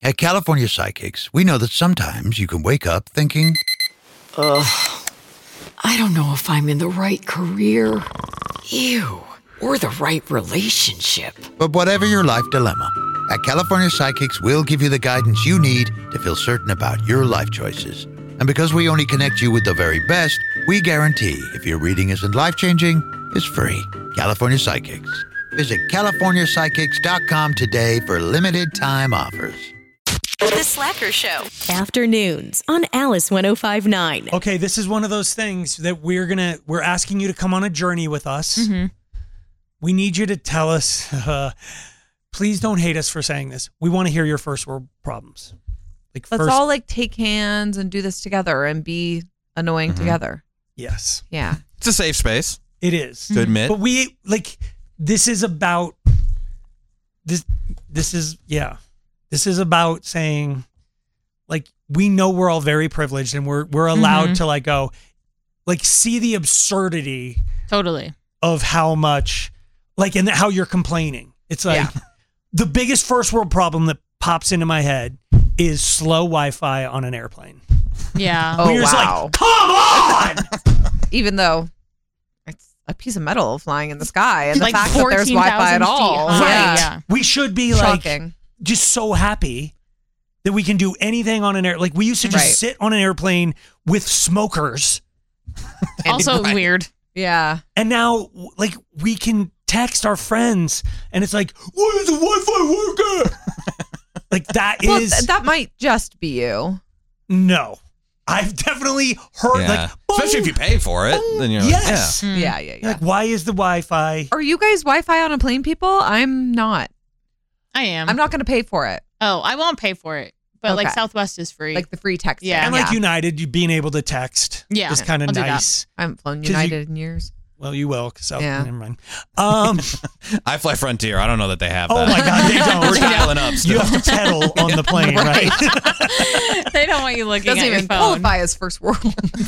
At California Psychics, we know that sometimes you can wake up thinking, I don't know if I'm in the right career. Ew. Or the right relationship. but whatever your life dilemma, at California Psychics, we'll give you the guidance you need to feel certain about your life choices. And because we only connect you with the very best, we guarantee if your reading isn't life-changing, it's free. California Psychics. Visit CaliforniaPsychics.com today for limited time offers. The Slacker Show. Afternoons on Alice 105.9. Okay, this is one of those things that we're asking you to come on a journey with us. Mm-hmm. We need you to tell us, please don't hate us for saying this. We want to hear your first world problems. Let's all like take hands and do this together and be annoying together. Yes. Yeah. It's a safe space It is. to admit. But this is about This is about saying, like, we know we're all very privileged and we're allowed to go, see the absurdity Totally. of how much, and how you're complaining. It's the biggest first world problem that pops into my head is slow Wi-Fi on an airplane. Yeah. Oh, You're just wow. like, come on! Even though it's a piece of metal flying in the sky and the Like fact that there's 14,000 Wi-Fi at all. feet high, Yeah. yeah. We should be Shocking. just so happy that we can do anything on an air. Like we used to just Right. sit on an airplane with smokers. Also weird. Yeah. And now, we can text our friends, and it's like, why is the Wi-Fi working? Well, that might just be you. No. I've definitely heard, Yeah. Especially if you pay for it, then you're yes. like, Yeah. Like, why is the Wi-Fi? Are you guys Wi-Fi on a plane, people? I'm not. I am. I'm not going to pay for it. Oh, I won't pay for it. But Okay. Southwest is free. Like the free text. Yeah. And United, you being able to text is kind of I'll do that. nice. I haven't flown 'Cause you- United in years. Well, you will, because Yeah. never mind. I fly Frontier. I don't know that they have that. Oh my God, they don't. We're dialing up You still. have to pedal on the plane, right? They don't want you looking Doesn't at your even phone. qualify as first world.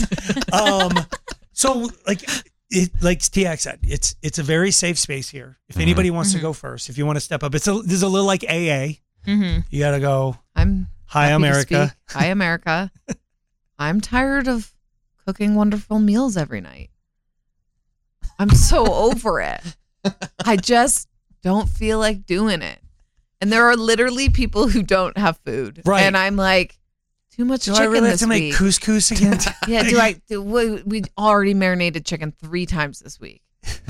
So like TX said, it's a very safe space here. If anybody wants to go first, if you want to step up, there's a little like AA. Mm-hmm. You got to go. I'm Hi, happy to America. speak. Hi, America. I'm tired of cooking wonderful meals every night. I'm so over it. I just don't feel like doing it. And there are literally people who don't have food. Right. And I'm like, too much Do chicken I really have this to make week. couscous again? Yeah, we already marinated chicken 3 times this week.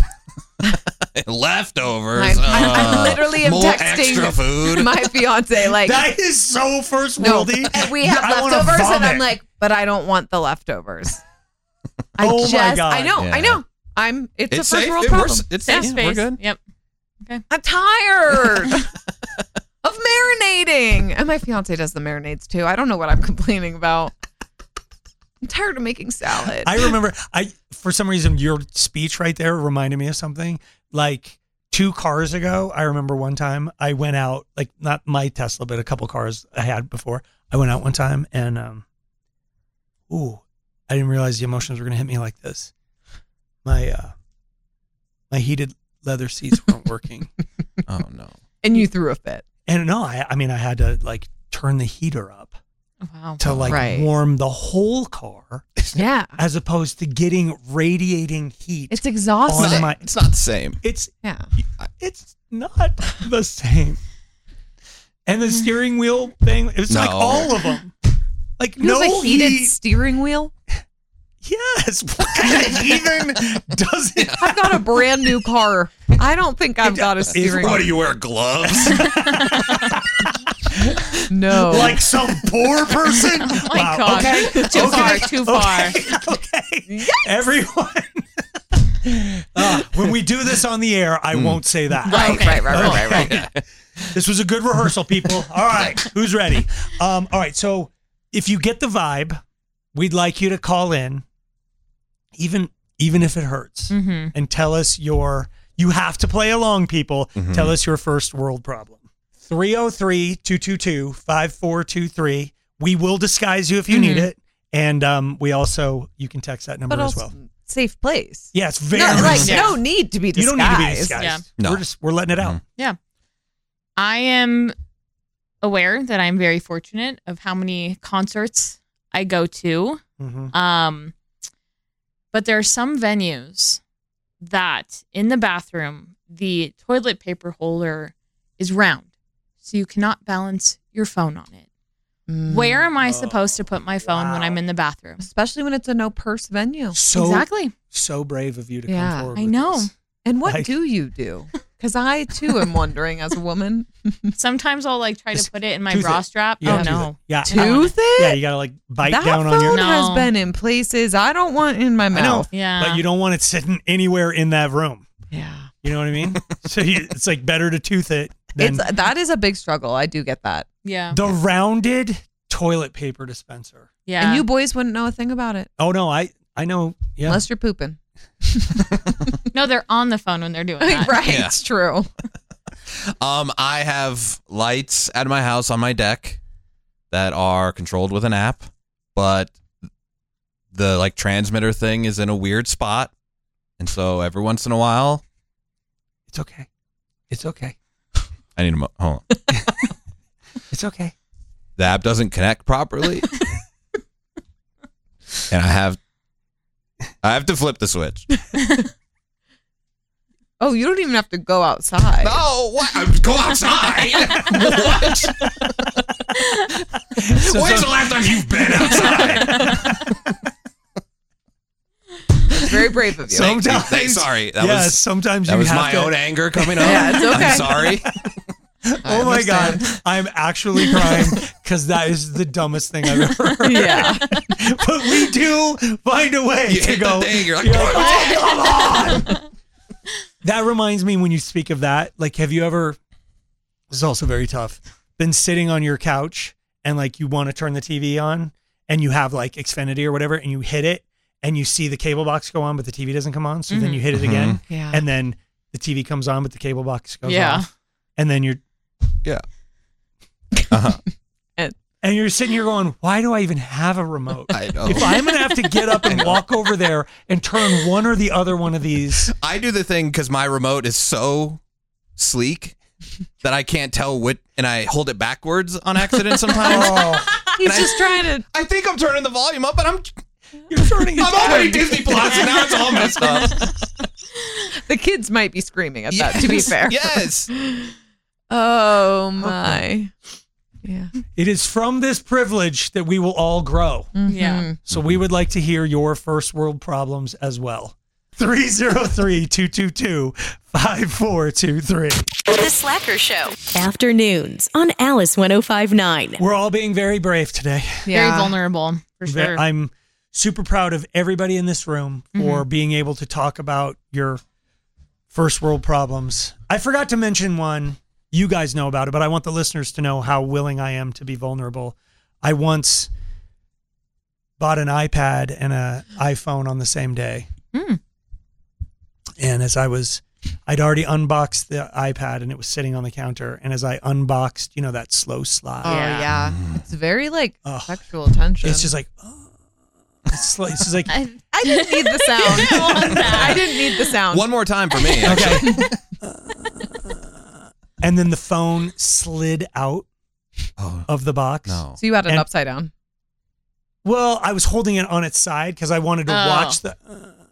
Leftovers. I literally am more texting extra food. my fiance like, That is so first no, worldy. we have I wanna leftovers, and I'm vomit. like, but I don't want the leftovers. Oh my God. I know. Yeah. It's a It's first safe. world It problem. works. It's Yeah, safe. We're space. good. Yep. I'm tired of marinating. And my fiance does the marinades too. I don't know what I'm complaining about. I'm tired of making salad. I remember, for some reason, your speech right there reminded me of something. Like 2 cars ago, I remember one time I went out, like not my Tesla, but a couple cars I had before. I went out one time and, I didn't realize the emotions were going to hit me like this. My heated leather seats weren't working. Oh no. and you threw a fit. And no, I had to turn the heater up Wow. to Right. warm the whole car Yeah. as opposed to getting radiating heat. It's exhausting. on my, It's not the same. it's Yeah. It's not the same. And the steering wheel thing, it was like No. all of them. Like You no have a heated heat. steering wheel? Yes. What kind of heathen doesn't I've got a brand new car. I don't think I've got a steering What do wheel. you wear? Gloves? No. like some poor person? Oh my Wow. God. Okay. Too far, too far. Okay. Everyone. When we do this on the air, I won't say that. Right. This was a good rehearsal, people. All right. Who's ready? All right. So if you get the vibe, we'd like you to call in, even if it hurts, and tell us you have to play along, people. Tell us your first world problem. 303-222-5423. We will disguise you if you need it. And you can text that number But as also well. safe place. Yeah, it's very No need to be You disguised. don't need to be disguised. Yeah. No. We're letting it out. Yeah. I am aware that I'm very fortunate of how many concerts I go to. But there are some venues that in the bathroom, the toilet paper holder is round. So you cannot balance your phone on it. Where am I supposed to put my phone when I'm in the bathroom? Especially when it's a no purse venue. Exactly. So brave of you to Yeah, come forward. I with know. this. And what Like- do you do? Because I too am wondering as a woman. Sometimes I'll like try to put it in my Tooth bra it. strap. Yeah, Oh tooth no. it. Yeah. Tooth it? Yeah, you gotta like bite that down phone on your. has No. been in places I don't want in my I know, mouth. Yeah. but you don't want it sitting anywhere in that room. Yeah. You know what I mean? So it's like better to tooth it than That is a big struggle. I do get that. Yeah. the rounded toilet paper dispenser. Yeah. And you boys wouldn't know a thing about it Oh no, I know. Yeah, unless you're pooping. No, they're on the phone when they're doing that. right. Yeah. It's true. I have lights at my house on my deck that are controlled with an app, but the like transmitter thing is in a weird spot. And so every once in a while, it's okay. It's okay. I need to hold on. It's okay. The app doesn't connect properly. And I have to flip the switch. Oh, you don't even have to go outside. No, what? Go outside. What? So When's the last time you've been outside? Very brave of you. Sometimes, Sorry. sometimes That you was have my to, own anger coming up. Yeah, it's okay. I'm sorry. Oh my God, I'm actually crying because that is the dumbest thing I've ever heard. Yeah. But we do find a way You to hit go. the thing, you're like, "Oh, come on!" That reminds me when you speak of that. Like, have you ever? This is also very tough. Been sitting on your couch and like you want to turn the TV on and you have like Xfinity or whatever and you hit it and you see the cable box go on but the TV doesn't come on. So then you hit it again Yeah. and then the TV comes on but the cable box goes Yeah. off. And then you're Yeah. Uh-huh. and you're sitting here going, why do I even have a remote? I know. If I'm going to have to get up and walk over there and turn one or the other one of these. I do the thing because my remote is so sleek that I can't tell what, and I hold it backwards on accident sometimes. He's just trying to. I think I'm turning the volume up, but You're turning it I'm down. already Disney Plus, and now it's all messed up. The kids might be screaming at that, to be fair. Yes. Oh, my. Yeah. It is from this privilege that we will all grow. Yeah. So we would like to hear your first world problems as well. 303-222-5423. The Slacker Show. Afternoons on Alice 1059. We're all being very brave today. Very vulnerable, for sure. I'm super proud of everybody in this room for being able to talk about your first world problems. I forgot to mention one. You guys know about it, but I want the listeners to know how willing I am to be vulnerable. I once bought an iPad and an iPhone on the same day. And as I'd already unboxed the iPad and it was sitting on the counter. And as I unboxed, you know, that slow slide. Oh, yeah. It's very, like, Ugh. sexual tension. It's just like, it's just like, I didn't need the sound. I didn't need the sound. One more time for me. Actually. okay. And then the phone slid out Oh, of the box. no. So you had it And- upside down. Well, I was holding it on its side because I wanted to watch the.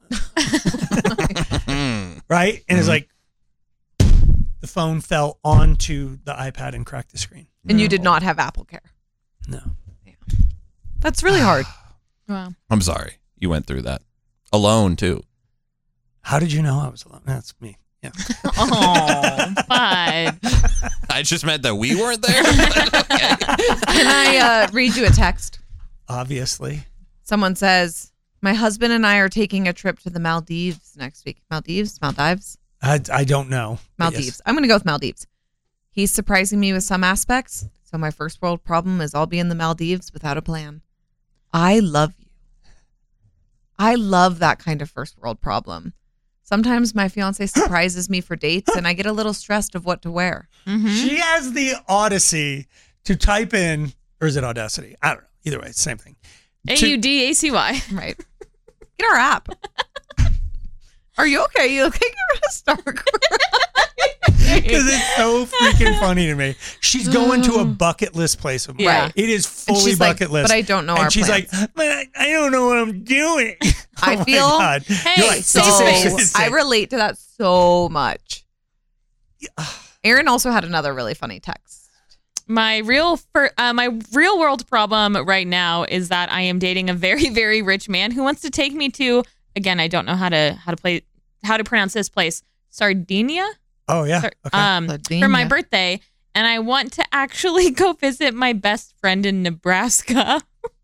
Right? And it's like the phone fell onto the iPad and cracked the screen. And you did not have Apple Care. No. That's really hard. Wow. I'm sorry. You went through that. Alone, too. How did you know I was alone? That's me. Yeah. Oh, bud. I just meant that we weren't there. Can I read you a text? Obviously. Someone says, my husband and I are taking a trip to the Maldives next week. Maldives? I don't know. But Maldives. yes. I'm going to go with Maldives. He's surprising me with some aspects. So my first world problem is I'll be in the Maldives without a plan. I love you. I love that kind of first world problem. Sometimes my fiance surprises me for dates and I get a little stressed of what to wear. She has the Odyssey to type in, or is it Audacity? I don't know. Either way, it's the same thing. AUDACY. Right. Get our app. Are you okay? You look like you're a Stark. Because it's so freaking funny to me. She's going to a bucket list place of mine. Yeah. It is And fully she's like, bucket list. but I don't know and our she's plans. like, but I don't know what I'm doing. I Oh my feel- God. Hey, You're like, So Space. I relate to that so much. Aaron also had another really funny text. My real world problem right now is that I am dating a very, very rich man who wants to take me to, again, I don't know how to pronounce this place, Sardinia. Oh, yeah. Sar- Okay. for my birthday, and I want to actually go visit my best friend in Nebraska.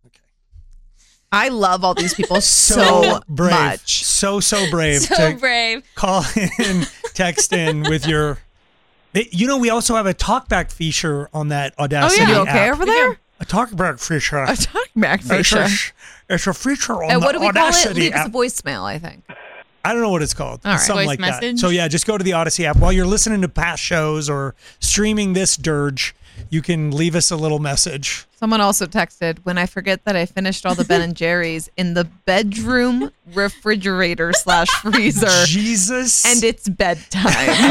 I love all these people so brave. much. So brave. So to brave. Call in, text in with your. You know, we also have a talkback feature on that Audacity Oh, yeah. You okay app. over there? A talkback feature. A talkback feature. It's a feature on And the what do we call it? Audacity Leave us app. a voicemail, I think. I don't know what it's called. All right. Something Voice like that. message? So yeah, just go to the Odyssey app while you're listening to past shows or streaming this dirge. You can leave us a little message. Someone also texted, when I forget that I finished all the Ben and Jerry's in the bedroom refrigerator / freezer. Jesus. And it's bedtime.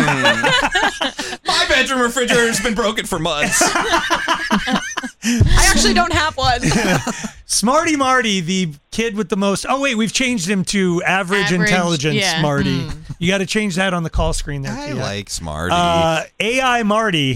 My bedroom refrigerator's been broken for months. I actually don't have one. Smarty Marty, the kid with the most. Oh wait, we've changed him to average intelligence. yeah. Marty, you got to change that on the call screen there. I Tia. like Smarty. AI Marty.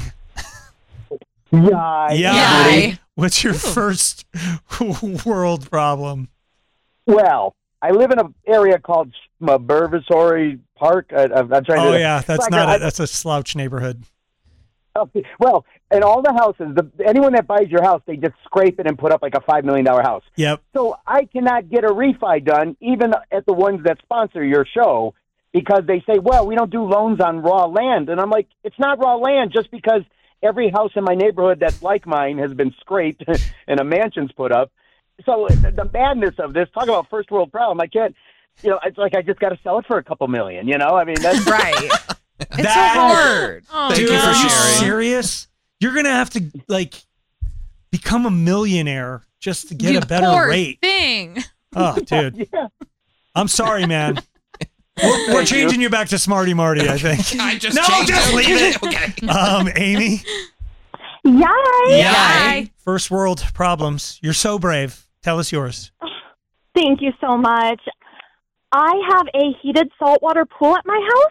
Yeah. Yay. What's your first world problem? Well, I live in an area called Observatory Park. I'm trying to. Oh yeah, that's Like, not I- it. That's a slouch neighborhood. Well, in all the houses, anyone that buys your house, they just scrape it and put up like a $5 million house. Yep. So I cannot get a refi done, even at the ones that sponsor your show, because they say, well, we don't do loans on raw land. And I'm like, it's not raw land just because every house in my neighborhood that's like mine has been scraped and a mansion's put up. So the madness of this, talk about first world problem. I can't, it's like I just got to sell it for a couple million, I mean, that's Right. It's so That- hard. Oh, Dude, you for are you sharing. serious? You're gonna have to become a millionaire just to get you a better poor rate. thing. Oh, dude. yeah. I'm sorry, man. We're changing you back to Smarty Marty, I think. I just No, changed just it. leave it. Okay. Amy. Yay! Yay. First world problems. You're so brave. Tell us yours. Thank you so much. I have a heated saltwater pool at my house,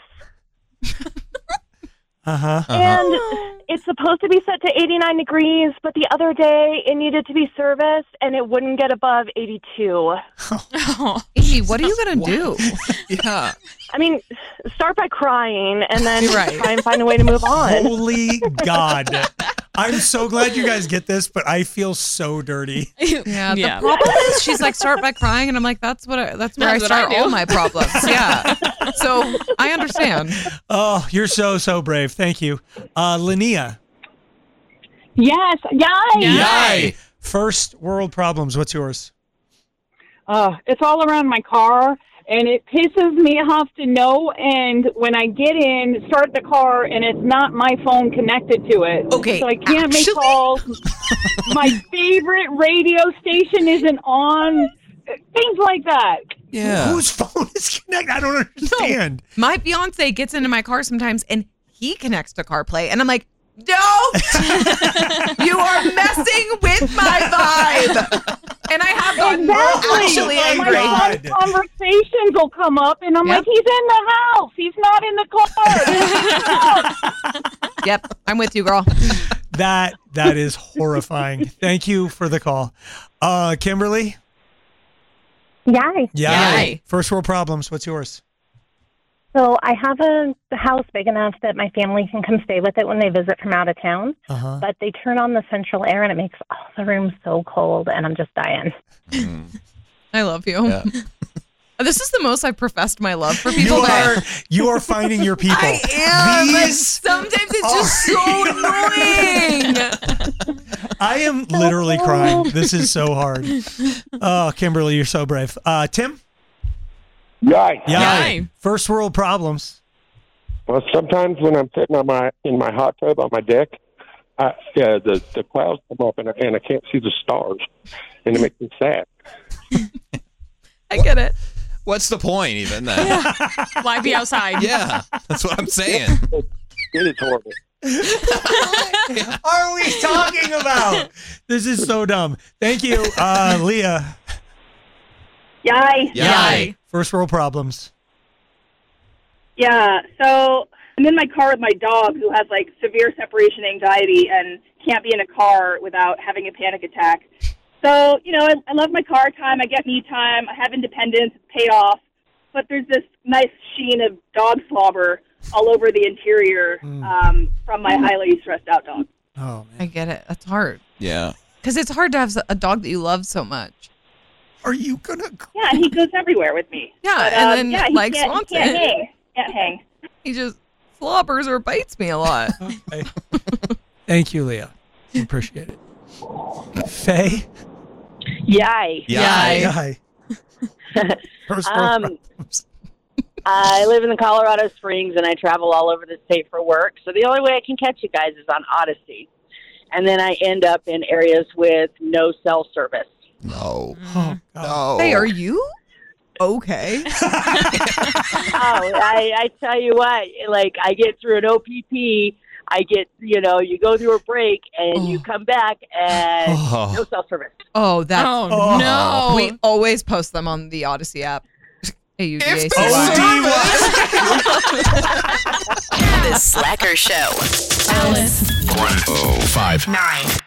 Uh-huh. and it's supposed to be set to 89 degrees, but the other day it needed to be serviced, and it wouldn't get above 82. Oh, Amy, what are you going to do? Yeah. I mean, start by crying, and then Right. try and find a way to move on. Holy God. I'm so glad you guys get this, but I feel so dirty. Yeah, the problem is she's like, start by crying, and I'm like, that's where I That's what I start do. all my problems. Yeah. So I understand. Oh, you're so brave. Thank you. Linnea. Yes, yay! Yay. First world problems. What's yours? It's all around my car, and it pisses me off to no end when I get in, start the car, and it's not my phone connected to it. Okay, So I can't make actually- calls. My favorite radio station isn't on. Things like that. Yeah. Whose phone is connected? I don't understand. My fiance gets into my car sometimes, and he connects to CarPlay, and I'm like, don't! You are messing with my vibe. And I have gotten actually Oh my angry. God. My conversations will come up, and I'm Yep. like, he's in the house. He's not in the car. Yep, I'm with you, girl. That is horrifying. Thank you for the call. Kimberly? Yay! Yay. First world problems. What's yours? So I have a house big enough that my family can come stay with it when they visit from out of town. Uh-huh. But they turn on the central air, and it makes all the rooms so cold, and I'm just dying. I love you. Yeah. This is the most I've professed my love for people. You are finding your people. I am. Like, These sometimes it's just so annoying. I am literally crying. This is so hard. Oh, Kimberly, you're so brave. Tim? Right. Yay. First world problems. Well, sometimes when I'm sitting in my hot tub on my deck, the clouds come up and I can't see the stars, and it makes me sad. I get it. What's the point even then? Why be outside? Yeah, that's what I'm saying. It is horrible. Are we talking about? This is so dumb. Thank you, Leah. Yay. First world problems. Yeah, so I'm in my car with my dog who has like severe separation anxiety and can't be in a car without having a panic attack. So, you know, I love my car time. I get me time. I have independence. It's paid off. But there's this nice sheen of dog slobber all over the interior from my highly stressed out dog. Oh, man. I get it. That's hard. Yeah. Because it's hard to have a dog that you love so much. Are you going to... Yeah, he goes everywhere with me. Yeah, but, and then he like can't Swanson. hang. Can't hang. He just slobbers or bites me a lot. Okay. Thank you, Leah. Appreciate it. Faye? Yay. Yay. First world problems. I live in the Colorado Springs, and I travel all over the state for work. So the only way I can catch you guys is on Odyssey. And then I end up in areas with no cell service. No. Oh, God. Hey, are you okay? I tell you what, like I get through an OPP, I get, you go through a break and you come back and no cell service. Oh, that's no. We always post them on the Odyssey app. The Slacker Show. Alice. 1059.